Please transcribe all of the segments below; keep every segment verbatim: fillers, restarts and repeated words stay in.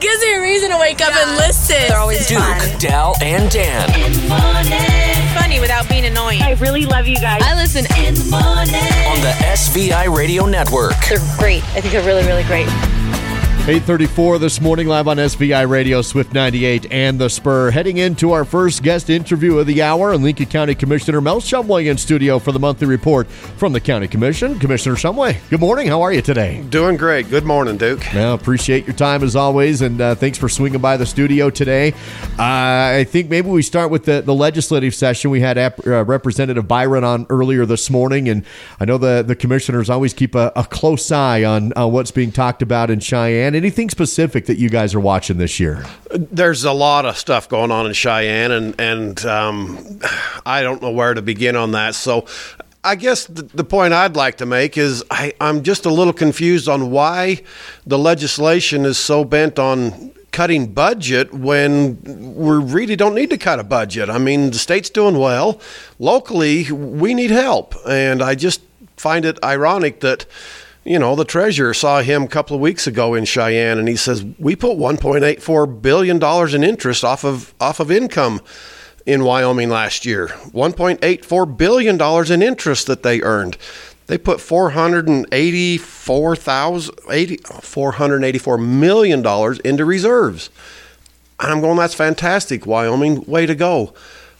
Gives me a reason to wake up and listen. They're always Duke, fun. Dal, and Dan. In the morning. Funny without being annoying. I really love you guys. I listen In the morning. On the S V I Radio Network. They're great. I think they're really, really great. eight thirty-four this morning, live on S V I Radio, Swift ninety-eight, and The Spur. Heading into our first guest interview of the hour, and Lincoln County Commissioner Mel Shumway in studio for the monthly report from the County Commission. Commissioner Shumway, good morning. How are you today? Doing great. Good morning, Duke. Well, appreciate your time as always, and uh, thanks for swinging by the studio today. Uh, I think maybe we start with the, the legislative session. We had Ap- uh, Representative Byron on earlier this morning, and I know the, the commissioners always keep a, a close eye on uh, what's being talked about in Cheyenne. Anything specific that you guys are watching this year? There's a lot of stuff going on in Cheyenne, and, and um, I don't know where to begin on that. So I guess the, the point I'd like to make is I, I'm just a little confused on why the legislation is so bent on cutting budget when we really don't need to cut a budget. I mean, the state's doing well. Locally, we need help. And I just find it ironic that, you know, the treasurer saw him a couple of weeks ago in Cheyenne, and he says, we put one point eight four billion dollars in interest off of off of income in Wyoming last year. one point eight four billion dollars in interest that they earned. They put four hundred eighty-four million dollars into reserves. And I'm going, that's fantastic, Wyoming. Way to go.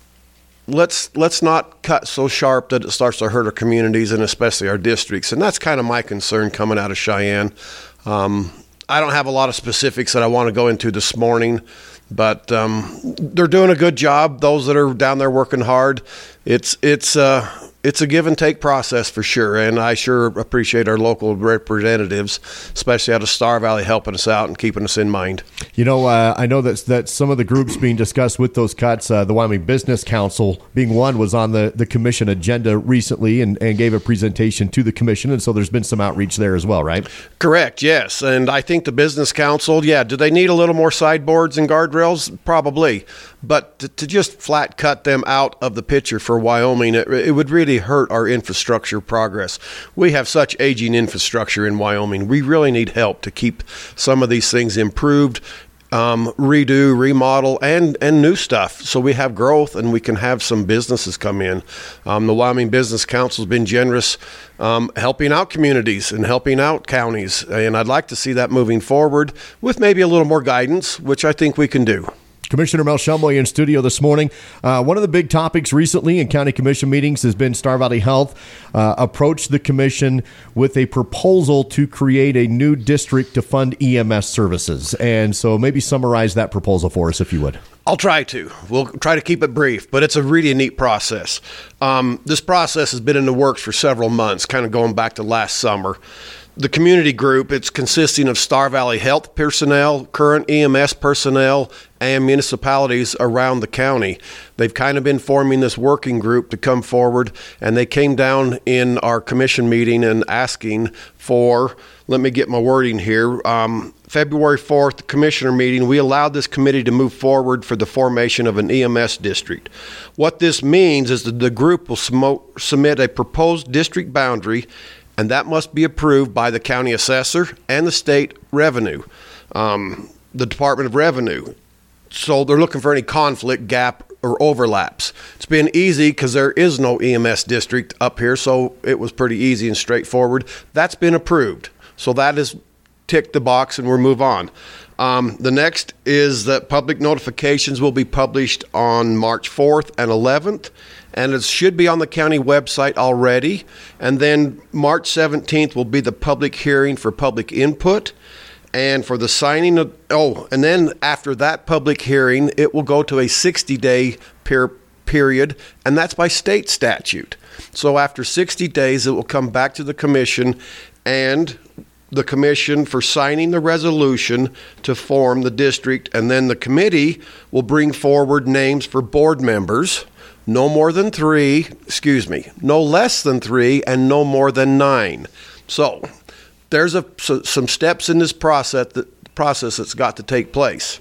Let's let's not cut so sharp that it starts to hurt our communities and especially our districts. And that's kind of my concern coming out of Cheyenne. Um, I don't have a lot of specifics that I want to go into this morning, but um, they're doing a good job. Those that are down there working hard, it's it's uh, it's a give and take process for sure. And I sure appreciate our local representatives, especially out of Star Valley, helping us out and keeping us in mind. You know, uh, I know that that some of the groups being discussed with those cuts, uh, the Wyoming Business Council being one, was on the, the commission agenda recently and, and gave a presentation to the commission. And so there's been some outreach there as well, right? Correct, yes. And I think the Business Council, yeah, do they need a little more sideboards and guardrails? Probably. But to, to just flat cut them out of the picture for Wyoming, it, it would really hurt our infrastructure progress. We have such aging infrastructure in Wyoming. We really need help to keep some of these things improved, um, redo, remodel, and, and new stuff so we have growth and we can have some businesses come in. Um, the Wyoming Business Council has been generous um, helping out communities and helping out counties, and I'd like to see that moving forward with maybe a little more guidance, which I think we can do. Commissioner Mel Shumway in studio this morning. Uh, one of the big topics recently in county commission meetings has been Star Valley Health uh, approached the commission with a proposal to create a new district to fund E M S services. And so maybe summarize that proposal for us, if you would. I'll try to. We'll try to keep it brief, but it's a really neat process. Um, this process has been in the works for several months, kind of going back to last summer. The community group, it's consisting of Star Valley Health personnel, current E M S personnel, and municipalities around the county. They've kind of been forming this working group to come forward, and they came down in our commission meeting and asking for, let me get my wording here, um, February fourth, the commissioner meeting, we allowed this committee to move forward for the formation of an E M S district. What this means is that the group will sm- submit a proposed district boundary, and that must be approved by the county assessor and the state revenue, um, the Department of Revenue. So they're looking for any conflict, gap, or overlaps. It's been easy because there is no E M S district up here, so it was pretty easy and straightforward. That's been approved. So that is ticked the box and we'll move on. Um, the next is that public notifications will be published on March fourth and eleventh, and it should be on the county website already. And then March seventeenth will be the public hearing for public input and for the signing of, oh, and then after that public hearing, it will go to a sixty-day per, period, and that's by state statute. So after sixty days, it will come back to the commission and the commission for signing the resolution to form the district, and then the committee will bring forward names for board members, no more than three, excuse me, no less than three, and no more than nine. So there's a, so, some steps in this process, that, process that's got to take place.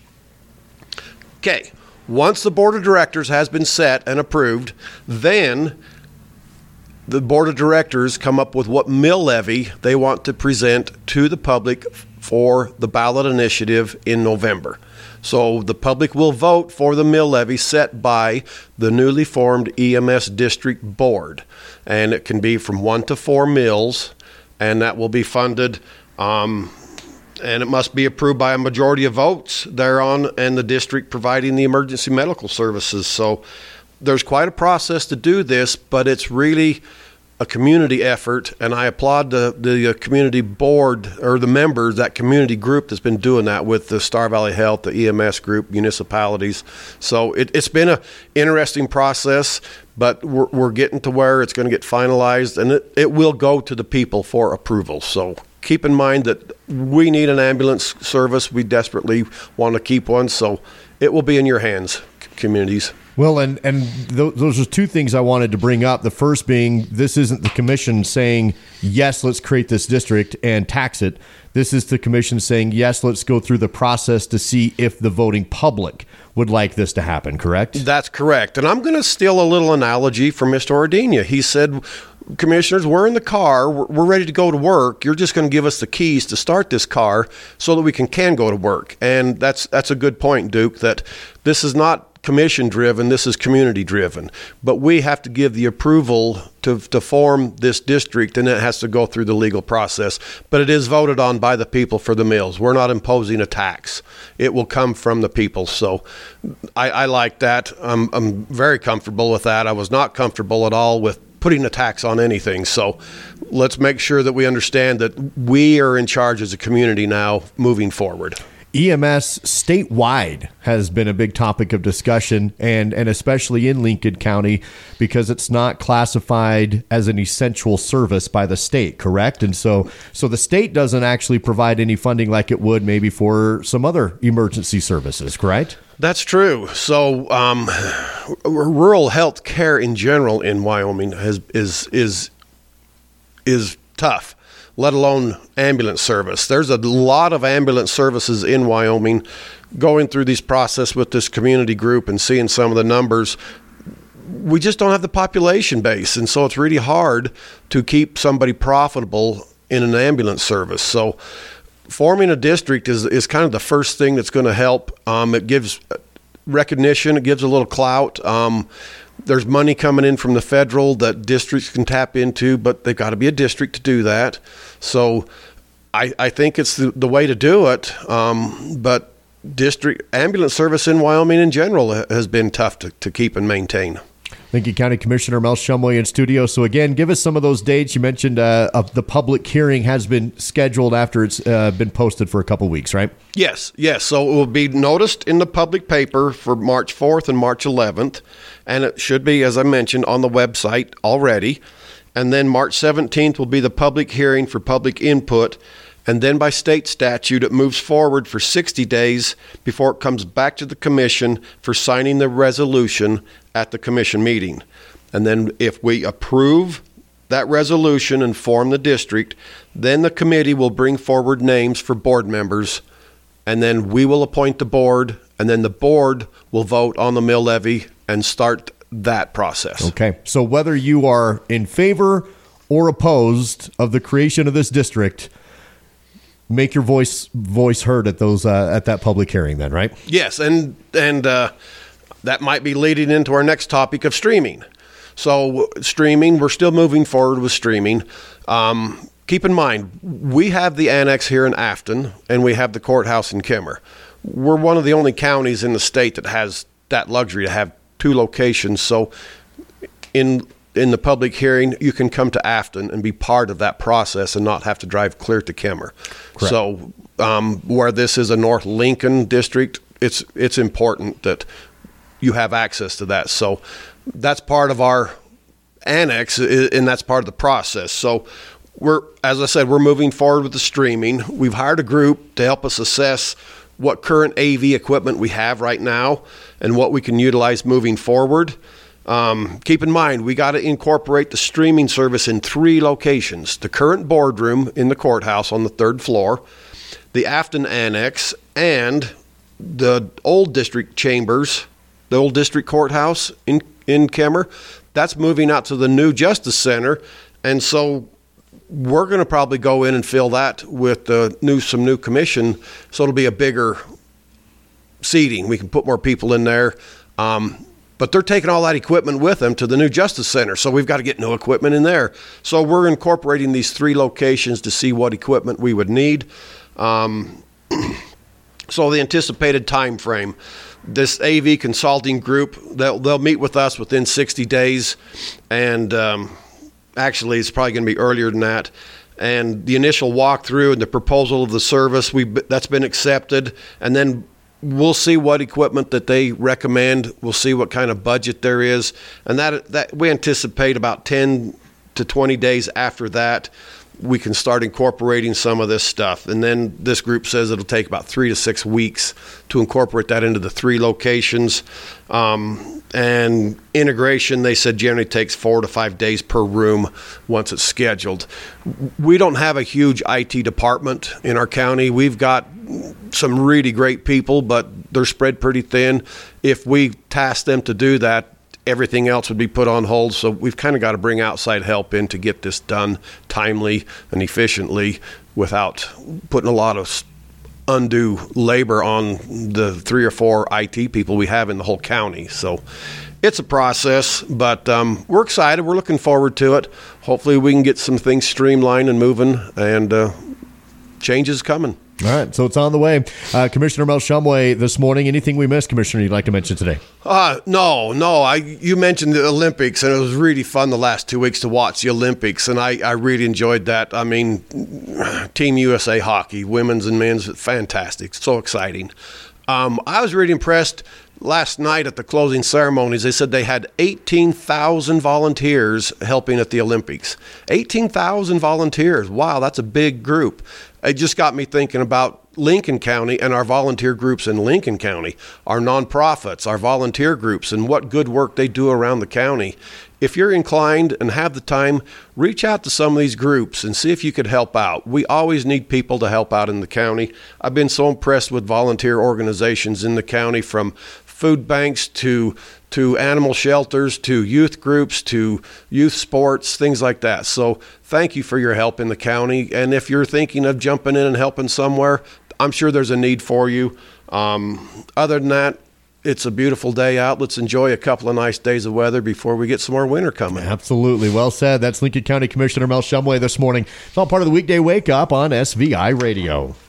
Okay, once the board of directors has been set and approved, then the board of directors come up with what mill levy they want to present to the public for the ballot initiative in November. So the public will vote for the mill levy set by the newly formed E M S district board. And it can be from one to four mills, and that will be funded, um, and it must be approved by a majority of votes thereon and the district providing the emergency medical services. So there's quite a process to do this, but it's really a community effort, and I applaud the, the community board or the members, that community group that's been doing that with the Star Valley Health, the E M S group, municipalities. So it, it's been an interesting process, but we're, we're getting to where it's going to get finalized, and it, it will go to the people for approval. So keep in mind that we need an ambulance service. We desperately want to keep one, so it will be in your hands, communities. Well, and, and th- those are two things I wanted to bring up. The first being, this isn't the commission saying, yes, let's create this district and tax it. This is the commission saying, yes, let's go through the process to see if the voting public would like this to happen, correct? That's correct. And I'm going to steal a little analogy from Mister Ordina. He said, commissioners, we're in the car. We're, we're ready to go to work. You're just going to give us the keys to start this car so that we can, can go to work. And that's that's a good point, Duke, that this is not commission driven, this is community driven, but we have to give the approval to to form this district, and it has to go through the legal process, but it is voted on by the people for the mills. We're not imposing a tax. It will come from the people. So I, I like that. I'm, I'm very comfortable with that. I was not comfortable at all with putting a tax on anything. So let's make sure that we understand that we are in charge as a community now moving forward. E M S statewide has been a big topic of discussion, and, and especially in Lincoln County, because it's not classified as an essential service by the state, correct? And so so the state doesn't actually provide any funding like it would maybe for some other emergency services, correct? That's true. So um, rural health care in general in Wyoming has is is is tough, let alone ambulance service. There's a lot of ambulance services in Wyoming. Going through this process with this community group and seeing some of the numbers, we just don't have the population base. And so it's really hard to keep somebody profitable in an ambulance service. So forming a district is, is kind of the first thing that's going to help. Um, it gives recognition. It gives a little clout. Um, There's money coming in from the federal that districts can tap into, but they've got to be a district to do that. So I, I think it's the, the way to do it. Um, but district ambulance service in Wyoming in general has been tough to, to keep and maintain. Lincoln County Commissioner Mel Shumway in studio. So again, give us some of those dates. You mentioned uh, of the public hearing has been scheduled after it's uh, been posted for a couple weeks, right? Yes, yes. So it will be noticed in the public paper for March fourth and March eleventh, and it should be, as I mentioned, on the website already. And then March seventeenth will be the public hearing for public input. And then by state statute, it moves forward for sixty days before it comes back to the commission for signing the resolution at the commission meeting. And then if we approve that resolution and form the district, then the committee will bring forward names for board members, and then we will appoint the board, and then the board will vote on the mill levy and start that process. Okay. So whether you are in favor or opposed of the creation of this district, make your voice voice heard at those uh, at that public hearing then, right? Yes, and and uh, that might be leading into our next topic of streaming. So streaming, we're still moving forward with streaming. Um, keep in mind, we have the annex here in Afton, and we have the courthouse in Kemmer. We're one of the only counties in the state that has that luxury to have two locations. So in in the public hearing, you can come to Afton and be part of that process and not have to drive clear to Kemmer. Correct. So um, where this is a North Lincoln district, it's it's important that you have access to that. So that's part of our annex, and that's part of the process. So we're, as I said, we're moving forward with the streaming. We've hired a group to help us assess what current A V equipment we have right now and what we can utilize moving forward. Um, keep in mind, we got to incorporate the streaming service in three locations: the current boardroom in the courthouse on the third floor, the Afton Annex, and the old district chambers, the old district courthouse in, in Kemmer. That's moving out to the new Justice Center. And so we're going to probably go in and fill that with the new some new commission, so it'll be a bigger seating. We can put more people in there. Um, but they're taking all that equipment with them to the new Justice Center, so we've got to get new equipment in there. So we're incorporating these three locations to see what equipment we would need. Um, so the anticipated time frame, this A V consulting group, they'll, they'll meet with us within sixty days, and um, actually it's probably going to be earlier than that. And the initial walkthrough and the proposal of the service, we that's been accepted, and then we'll see what equipment that they recommend. We'll see what kind of budget there is, and that that we anticipate about ten to twenty days after that, we can start incorporating some of this stuff. And then this group says it'll take about three to six weeks to incorporate that into the three locations. Um, and integration, they said, generally takes four to five days per room once it's scheduled. We don't have a huge I T department in our county. We've got some really great people, but they're spread pretty thin. If we task them to do that, everything else would be put on hold. So we've kind of got to bring outside help in to get this done timely and efficiently without putting a lot of undue labor on the three or four I T people we have in the whole county. So it's a process, but um, we're excited. We're looking forward to it. Hopefully we can get some things streamlined and moving, and uh, change is coming. All right, so it's on the way. Uh, Commissioner Mel Shumway this morning. Anything we missed, Commissioner, you'd like to mention today? Uh, no, no. I you mentioned the Olympics, and it was really fun the last two weeks to watch the Olympics, and I, I really enjoyed that. I mean, Team U S A hockey, women's and men's, fantastic, so exciting. Um, I was really impressed last night at the closing ceremonies. They said they had eighteen thousand volunteers helping at the Olympics. eighteen thousand volunteers. Wow, that's a big group. It just got me thinking about Lincoln County and our volunteer groups in Lincoln County, our nonprofits, our volunteer groups, and what good work they do around the county. If you're inclined and have the time, reach out to some of these groups and see if you could help out. We always need people to help out in the county. I've been so impressed with volunteer organizations in the county, from food banks to to animal shelters, to youth groups, to youth sports, things like that. So thank you for your help in the county. And if you're thinking of jumping in and helping somewhere, I'm sure there's a need for you. Um, other than that, it's a beautiful day out. Let's enjoy a couple of nice days of weather before we get some more winter coming. Absolutely. Well said. That's Lincoln County Commissioner Mel Shumway this morning. It's all part of the weekday wake up on S V I Radio.